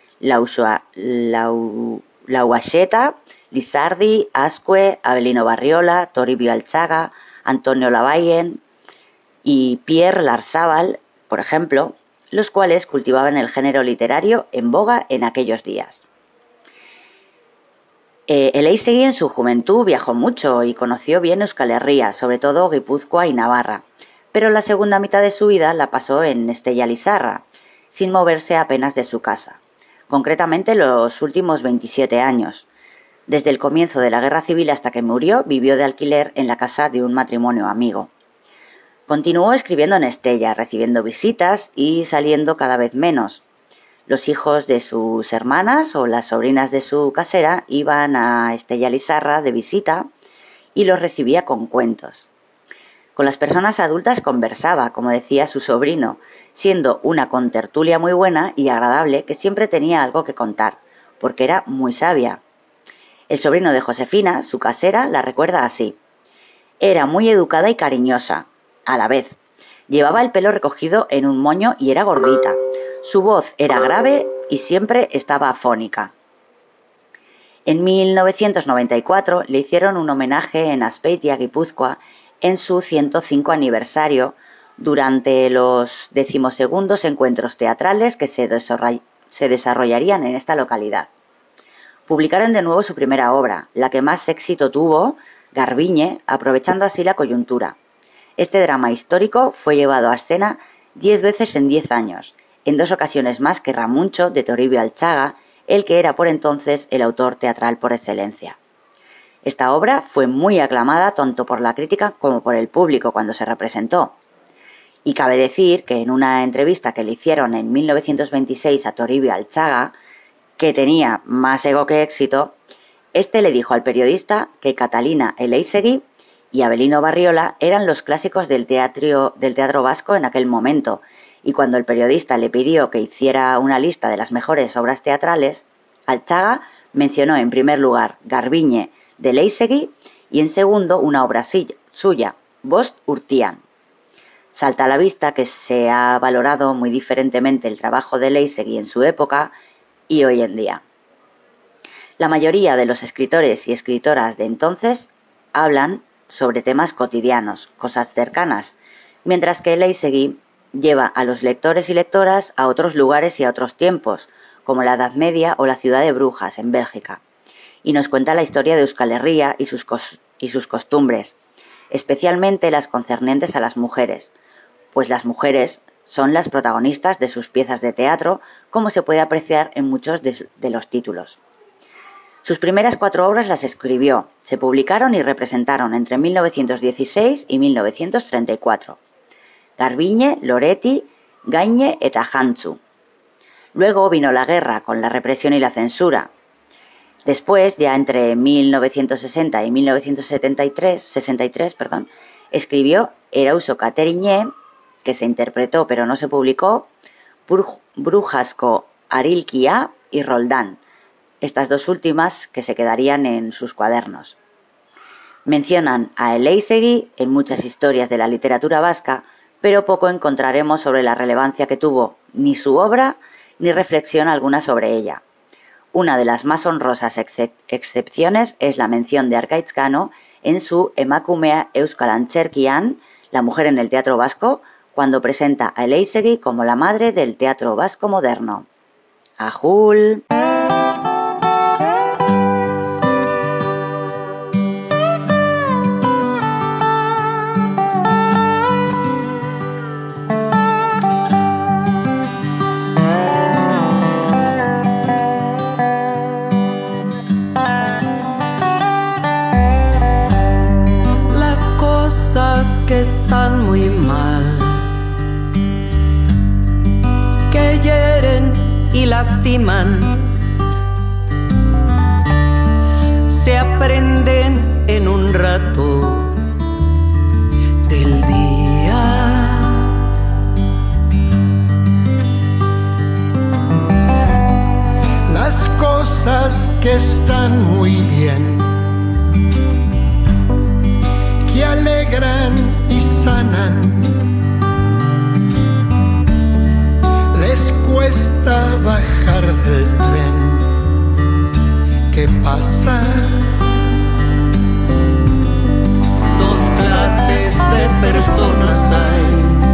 Lauaxeta, Lizardi, Ascue, Avelino Barriola, Toribio Alchaga, Antonio Lavallen y Pierre Larzábal, por ejemplo, los cuales cultivaban el género literario en boga en aquellos días. Elizegi en su juventud viajó mucho y conoció bien Euskal Herria, sobre todo Guipúzcoa y Navarra, pero la segunda mitad de su vida la pasó en Estella Lizarra, sin moverse apenas de su casa, concretamente los últimos 27 años. Desde el comienzo de la Guerra Civil hasta que murió, vivió de alquiler en la casa de un matrimonio amigo. Continuó escribiendo en Estella, recibiendo visitas y saliendo cada vez menos. Los hijos de sus hermanas o las sobrinas de su casera iban a Estella Lizarra de visita y los recibía con cuentos. Con las personas adultas conversaba, como decía su sobrino, siendo una contertulia muy buena y agradable que siempre tenía algo que contar, porque era muy sabia. El sobrino de Josefina, su casera, la recuerda así: era muy educada y cariñosa, a la vez. Llevaba el pelo recogido en un moño y era gordita. Su voz era grave y siempre estaba afónica. En 1994 le hicieron un homenaje en Azpeitia, Guipúzcoa, en su 105 aniversario, durante los 12º encuentros teatrales que se desarrollarían en esta localidad. Publicaron de nuevo su primera obra, la que más éxito tuvo, Garbiñe, aprovechando así la coyuntura. Este drama histórico fue llevado a escena 10 veces en 10 años, en 2 ocasiones más que Ramuncho, de Toribio Alchaga, el que era por entonces el autor teatral por excelencia. Esta obra fue muy aclamada tanto por la crítica como por el público cuando se representó. Y cabe decir que en una entrevista que le hicieron en 1926 a Toribio Alchaga, que tenía más ego que éxito, este le dijo al periodista que Catalina Elizegi y Avelino Barriola eran los clásicos del teatro vasco en aquel momento, y cuando el periodista le pidió que hiciera una lista de las mejores obras teatrales, Alchaga mencionó en primer lugar Garbiñe de Elizegi y en segundo una obra suya, Bost Urtean. Salta a la vista que se ha valorado muy diferentemente el trabajo de Elizegi en su época y hoy en día. La mayoría de los escritores y escritoras de entonces hablan sobre temas cotidianos, cosas cercanas, mientras que Elizegi lleva a los lectores y lectoras a otros lugares y a otros tiempos, como la Edad Media o la ciudad de Brujas, en Bélgica, y nos cuenta la historia de Euskal Herria y sus costumbres, especialmente las concernientes a las mujeres, pues las mujeres son las protagonistas de sus piezas de teatro, como se puede apreciar en muchos de los títulos. Sus primeras 4 obras las escribió, se publicaron y representaron entre 1916 y 1934. Garbiñe, Loretti, Gagne eta Jantzu. Luego vino la guerra con la represión y la censura. Después, ya entre 1960 y 1963, escribió Erauso Kateriñe, que se interpretó pero no se publicó, Brujasko Arilkia y Roldán, estas 2 últimas que se quedarían en sus cuadernos. Mencionan a Elizegi en muchas historias de la literatura vasca, pero poco encontraremos sobre la relevancia que tuvo ni su obra ni reflexión alguna sobre ella. Una de las más honrosas excepciones es la mención de Arkaitz Cano en su Emakumea Euskal Antzerkian, la mujer en el teatro vasco, cuando presenta a Elizegi como la madre del teatro vasco moderno. ¡Ajul! Que están muy mal, que hieren y lastiman, se aprenden en un rato del día. Las cosas que están muy bien, que alegran y sanan, les cuesta bajar del tren que pasa. 2 clases de personas hay,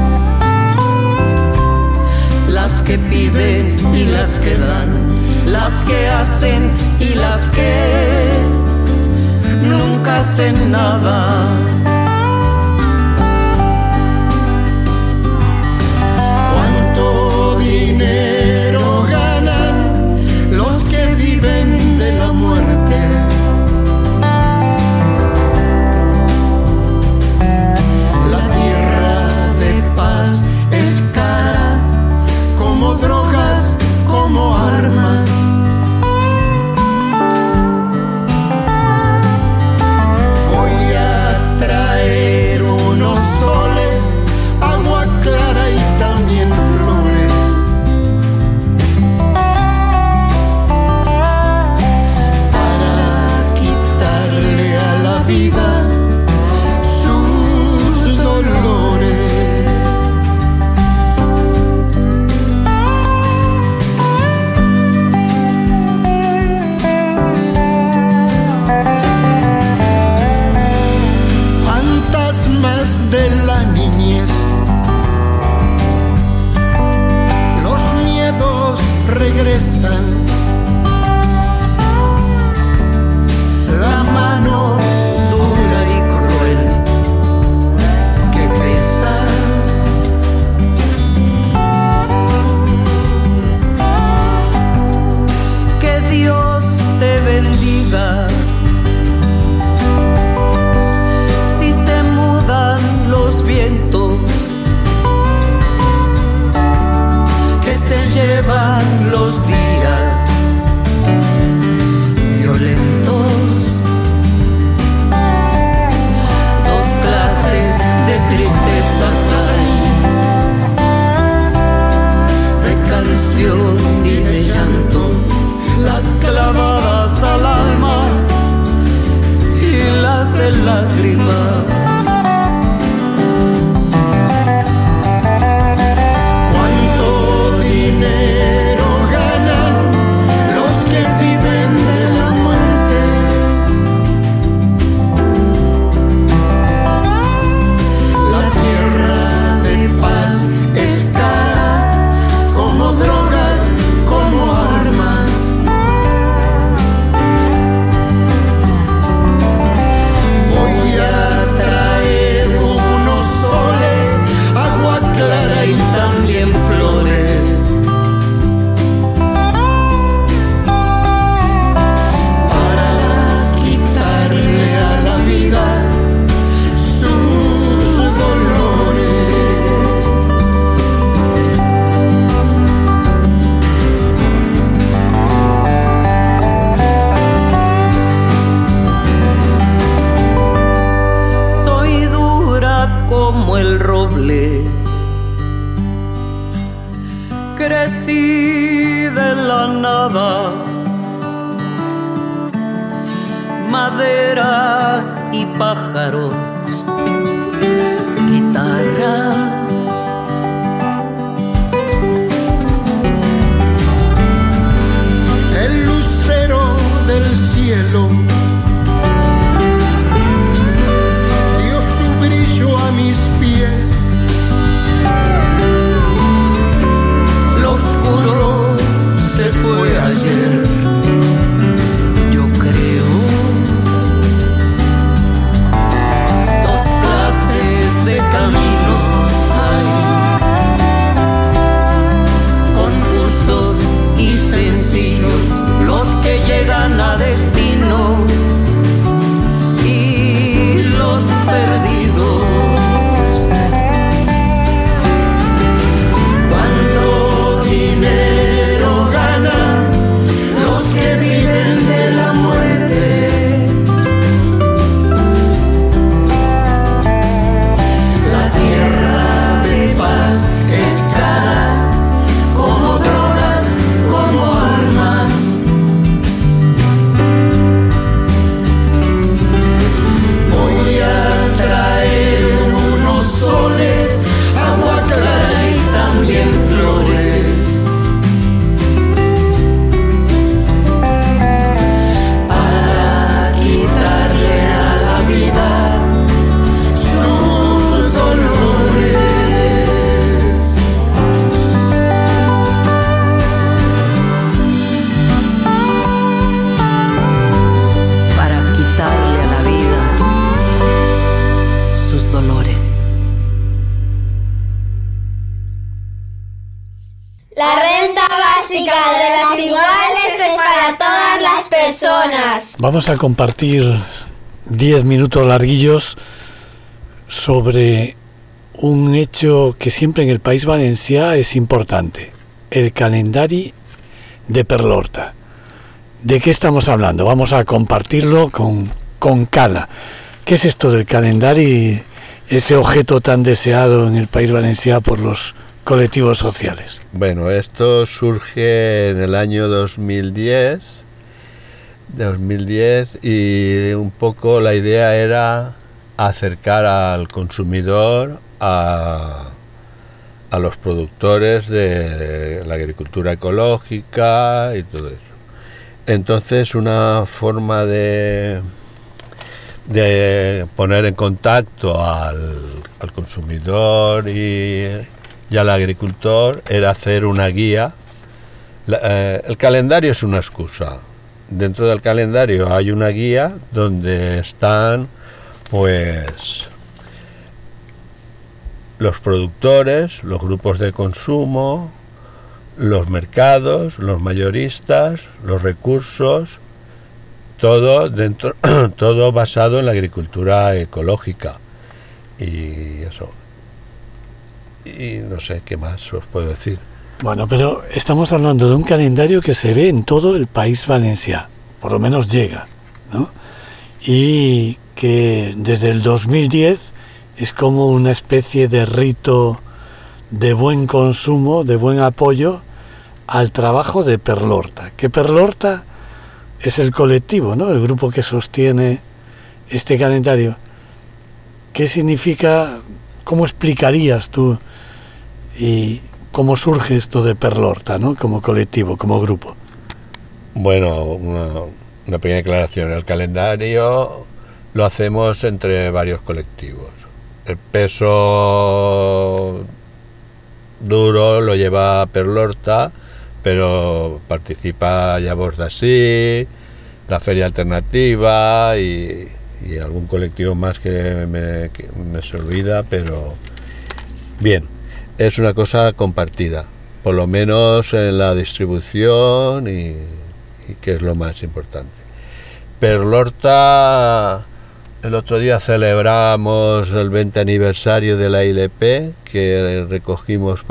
las que piden y las que dan, las que hacen y las que nunca hacen nada. ¿Cuánto dinero ganan los que viven de la muerte? La tierra de paz es cara, como drogas, como armas. Voy a traer crecí de la nada, madera y pájaros, guitarra. El lucero del cielo dio su brillo a mis pies. Lo oscuro se fue ayer, yo creo. Dos clases de caminos hay, confusos y sencillos, los que llegan a destino y los perdidos. Cuánto dinero ganan los que viven de la muerte. La tierra de paz es cara, como drogas, como armas. Voy a traer unos soles, agua clara y también flores, para quitarle a la vida sus dolores. Para quitarle a la vida sus dolores. La renta básica de las iguales es para todas las personas. Vamos a compartir 10 minutos larguillos sobre un hecho que siempre en el País Valencià es importante, el calendari de Perlorta. ¿De qué estamos hablando? Vamos a compartirlo con Cala. ¿Qué es esto del calendari, ese objeto tan deseado en el País Valencià por los colectivos sociales? Bueno, esto surge en el año 2010 y un poco la idea era acercar al consumidor a los productores de la agricultura ecológica y todo eso. Entonces, una forma de poner en contacto al consumidor y al agricultor era hacer una guía. El calendario es una excusa. Dentro del calendario hay una guía donde están pues los productores, los grupos de consumo, los mercados, los mayoristas, los recursos, todo dentro, todo basado en la agricultura ecológica y eso. Y no sé qué más os puedo decir. Bueno, pero estamos hablando de un calendario que se ve en todo el País Valencià, por lo menos llega, ¿no? Y que desde el 2010 es como una especie de rito de buen consumo, de buen apoyo al trabajo de Perlorta. Que Perlorta es el colectivo, ¿no? El grupo que sostiene este calendario. ¿Qué significa? ¿Cómo explicarías tú y cómo surge esto de Perlorta, ¿no? Como colectivo, como grupo? Bueno, una pequeña aclaración. El calendario lo hacemos entre varios colectivos. El peso duro lo lleva Perlorta, pero participa Llavors d'Ací, la Feria Alternativa y algún colectivo más que me se olvida, pero bien, es una cosa compartida, por lo menos en la distribución y que es lo más importante. Perlorta, el otro día celebramos el 20 aniversario de la ILP, que recogimos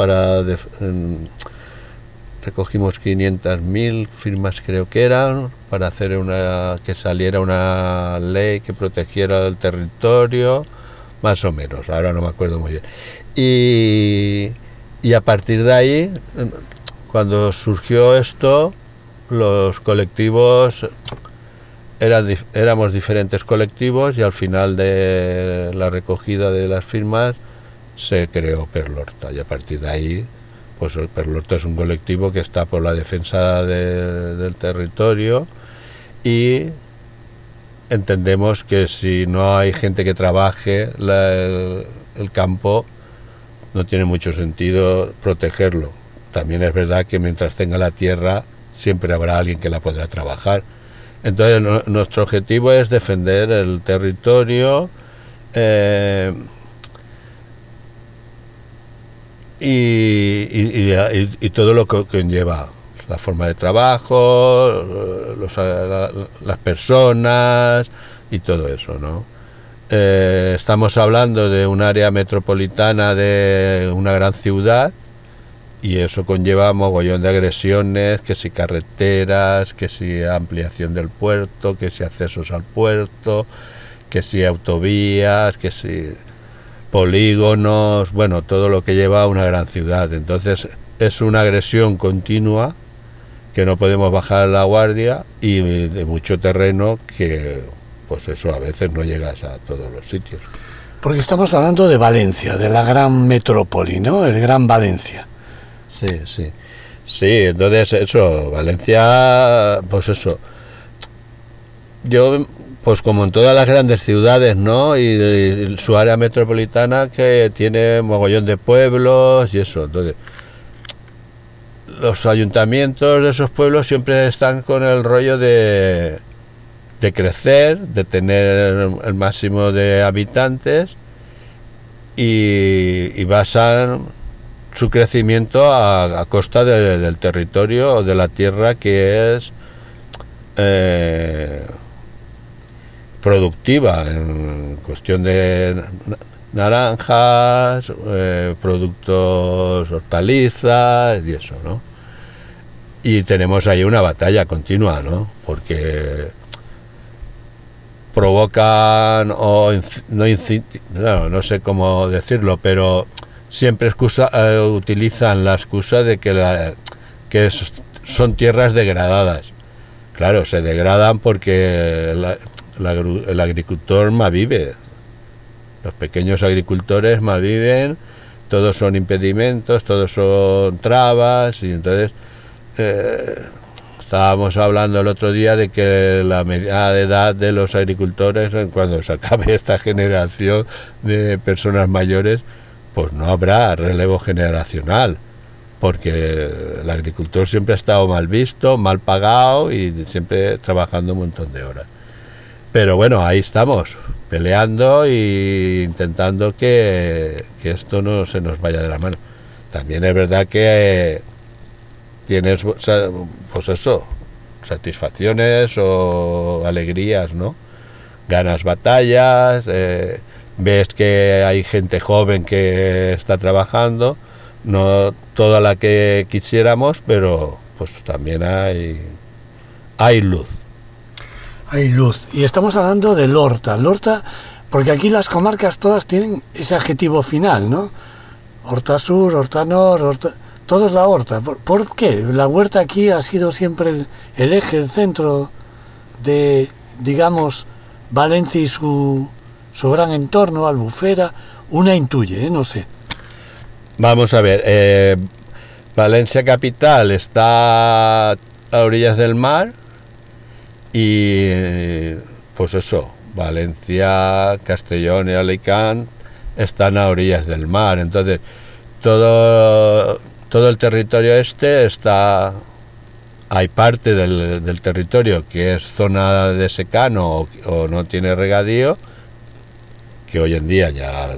500.000 firmas, creo que eran, para hacer que saliera una ley que protegiera el territorio, más o menos, ahora no me acuerdo muy bien. Y a partir de ahí cuando surgió esto, los colectivos éramos diferentes colectivos y al final de la recogida de las firmas se creó Perlorta, y a partir de ahí pues el Perlorta es un colectivo que está por la defensa del territorio, y entendemos que si no hay gente que trabaje el campo, no tiene mucho sentido protegerlo. También es verdad que mientras tenga la tierra siempre habrá alguien que la podrá trabajar. Entonces nuestro objetivo es defender el territorio y todo lo que conlleva la forma de trabajo, las personas y todo eso, ¿no? Estamos hablando de un área metropolitana de una gran ciudad, y eso conlleva mogollón de agresiones, que si carreteras, que si ampliación del puerto, que si accesos al puerto, que si autovías, que si polígonos, bueno, todo lo que lleva a una gran ciudad. Entonces es una agresión continua que no podemos bajar la guardia, y de mucho terreno que, pues eso, a veces no llegas a todos los sitios. Porque estamos hablando de Valencia, de la gran metrópoli, ¿no? El Gran Valencia. Sí, entonces eso, Valencia, pues eso, yo, pues como en todas las grandes ciudades, ¿no? Y su área metropolitana, que tiene mogollón de pueblos y eso, entonces los ayuntamientos de esos pueblos siempre están con el rollo de crecer, de tener el máximo de habitantes, y basan su crecimiento a costa del territorio o de la tierra que es productiva, en cuestión de naranjas, productos hortalizas y eso, ¿no? Y tenemos ahí una batalla continua, ¿no? Porque provocan, o no sé cómo decirlo, pero siempre utilizan la excusa de que son tierras degradadas. Claro, se degradan porque el agricultor malvive. Los pequeños agricultores malviven, todos son impedimentos, todos son trabas, y entonces estábamos hablando el otro día de que la media de edad de los agricultores, cuando se acabe esta generación de personas mayores, pues no habrá relevo generacional, porque el agricultor siempre ha estado mal visto, mal pagado y siempre trabajando un montón de horas. Pero bueno, ahí estamos, peleando e intentando que esto no se nos vaya de la mano. También es verdad que tienes, pues eso, satisfacciones o alegrías, ¿no? Ganas batallas, ves que hay gente joven que está trabajando, no toda la que quisiéramos, pero pues también hay luz. Hay luz. Y estamos hablando de Lorta, porque aquí las comarcas todas tienen ese adjetivo final, ¿no? Horta Sur, Horta Nor, todo es la Horta. ¿Por qué? La huerta aquí ha sido siempre el eje, el centro de, digamos, Valencia y su gran entorno, Albufera. Una intuye, no sé. Vamos a ver, Valencia capital está a orillas del mar, y pues eso, Valencia, Castellón y Alicante están a orillas del mar. Entonces todo el territorio este está, hay parte del territorio que es zona de secano o no tiene regadío, que hoy en día ya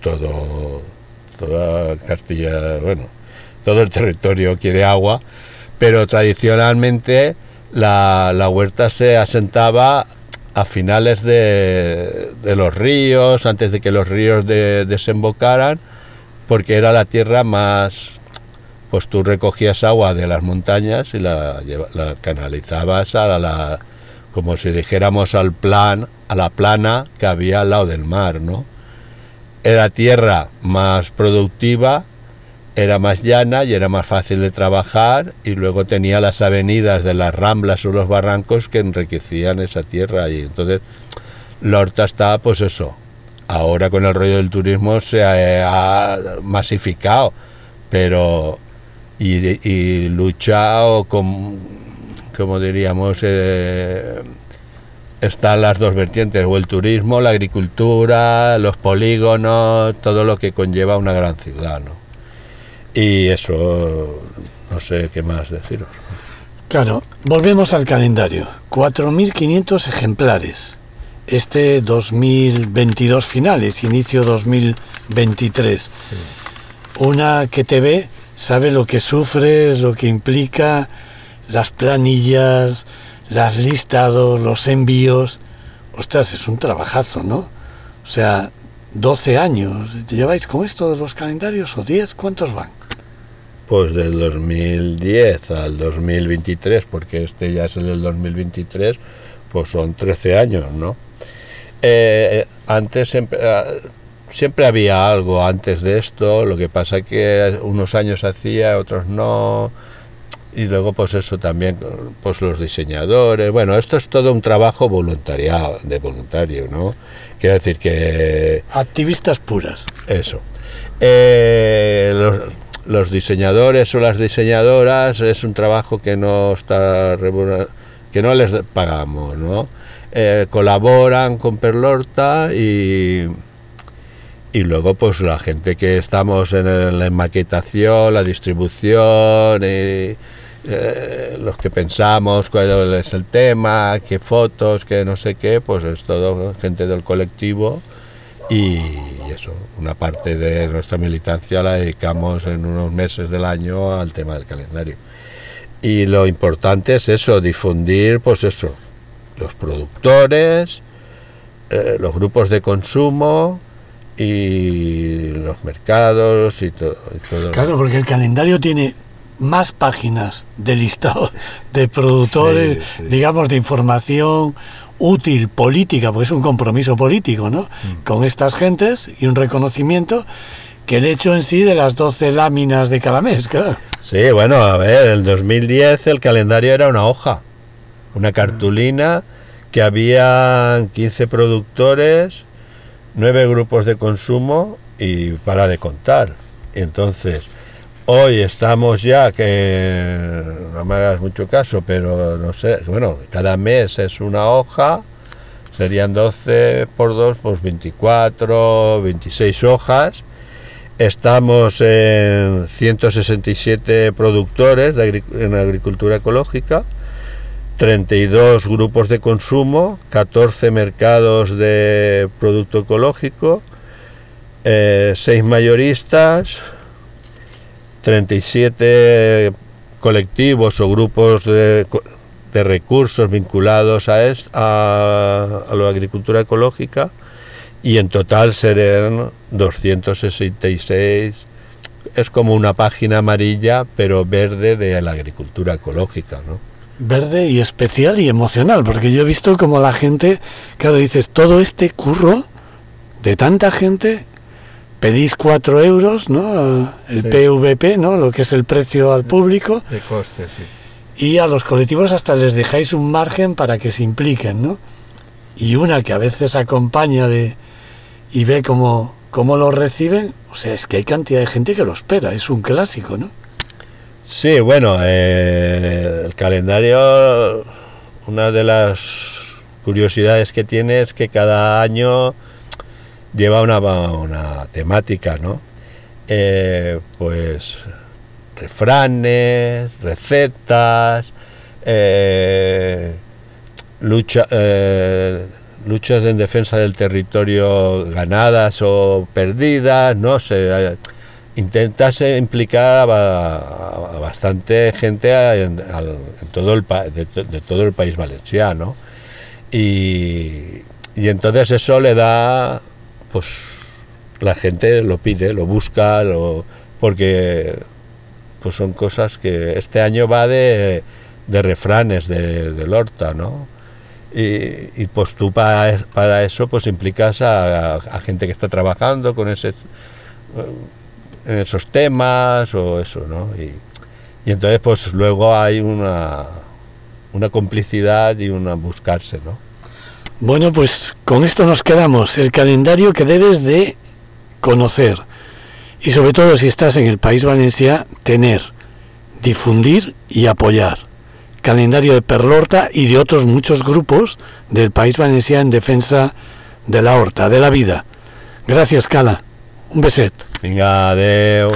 toda Castilla, bueno, todo el territorio quiere agua, pero tradicionalmente la huerta se asentaba a finales de los ríos, antes de que los ríos desembocaran, porque era la tierra más, pues tú recogías agua de las montañas y la canalizabas como si dijéramos a la plana que había al lado del mar, ¿no? Era tierra más productiva era más llana y era más fácil de trabajar, y luego tenía las avenidas de las ramblas o los barrancos que enriquecían esa tierra, y entonces la Horta está, pues eso, ahora con el rollo del turismo se ha masificado, pero y luchado con, como diríamos, están las dos vertientes, o el turismo, la agricultura, los polígonos, todo lo que conlleva una gran ciudad, ¿no? Y eso, no sé qué más deciros. Claro, volvemos al calendario. 4.500 ejemplares. Este 2022 finales, inicio 2023. Sí. Una que te ve, sabe lo que sufres, lo que implica, las planillas, los listados, los envíos. Ostras, es un trabajazo, ¿no? O sea, 12 años. ¿Lleváis con esto de los calendarios o 10? ¿Cuántos van? Pues del 2010 al 2023, porque este ya es el del 2023, pues son 13 años, ¿no? Antes siempre había algo antes de esto, lo que pasa que unos años hacía, otros no, y luego pues eso también, pues los diseñadores, bueno, esto es todo un trabajo voluntario, ¿no? Quiero decir que... Activistas puras. Eso. Los diseñadores o las diseñadoras es un trabajo que no está que no les pagamos, ¿no? Colaboran con Perlorta y luego pues la gente que estamos en la maquetación, la distribución, los que pensamos cuál es el tema, qué fotos, qué no sé qué, pues es todo gente del colectivo. Y eso, una parte de nuestra militancia la dedicamos en unos meses del año al tema del calendario. Y lo importante es eso, difundir, pues eso, los productores, los grupos de consumo y los mercados y todo. Claro, porque el calendario tiene más páginas de listado de productores, sí. Digamos, de información útil, política, porque es un compromiso político, ¿no? Con estas gentes y un reconocimiento, que el hecho en sí de las 12 láminas de cada mes, claro. Sí, bueno, a ver, en 2010 el calendario era una hoja, una cartulina que había 15 productores, 9 grupos de consumo y para de contar. Entonces, hoy estamos ya, que no me hagas mucho caso, pero no sé, bueno, cada mes es una hoja, serían 12 por 2, pues 24, 26 hojas. Estamos en 167 productores en agricultura ecológica, 32 grupos de consumo, 14 mercados de producto ecológico, 6 mayoristas, 37 colectivos o grupos de recursos vinculados a la agricultura ecológica, y en total serán 266. Es como una página amarilla pero verde de la agricultura ecológica, ¿no? Verde y especial y emocional, porque yo he visto como la gente, claro, dices, todo este curro de tanta gente, pedís 4 euros, ¿no? El sí. PVP, ¿no? Lo que es el precio al público. De coste, sí. Y a los colectivos hasta les dejáis un margen para que se impliquen, ¿no? Y una que a veces acompaña y ve cómo lo reciben, o sea, es que hay cantidad de gente que lo espera, es un clásico, ¿no? Sí, bueno, el calendario, una de las curiosidades que tiene es que cada año lleva una temática, ¿no? Pues refranes, recetas, luchas en defensa del territorio ganadas o perdidas, no sé, intentarse implicar a bastante gente en todo de todo el país valenciano, y entonces eso le da, pues la gente lo pide, lo busca, porque pues son cosas que este año va de refranes del Horta, ¿no? Y pues tú para eso pues implicas a gente que está trabajando con ese esos temas o eso, ¿no? Y entonces pues luego hay una complicidad y una buscarse, ¿no? Bueno, pues con esto nos quedamos, el calendario que debes de conocer y sobre todo si estás en el País Valencià, tener, difundir y apoyar. Calendario de Perlhorta y de otros muchos grupos del País Valencià en defensa de la horta, de la vida. Gracias, Cala. Un beset. Vinga, adeu.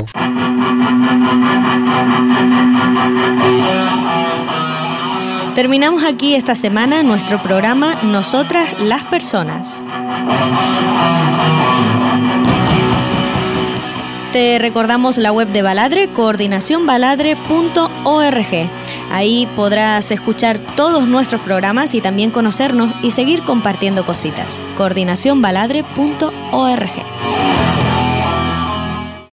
Terminamos aquí esta semana nuestro programa Nosotras las Personas. Te recordamos la web de Baladre, coordinacionbaladre.org. Ahí podrás escuchar todos nuestros programas y también conocernos y seguir compartiendo cositas. coordinacionbaladre.org.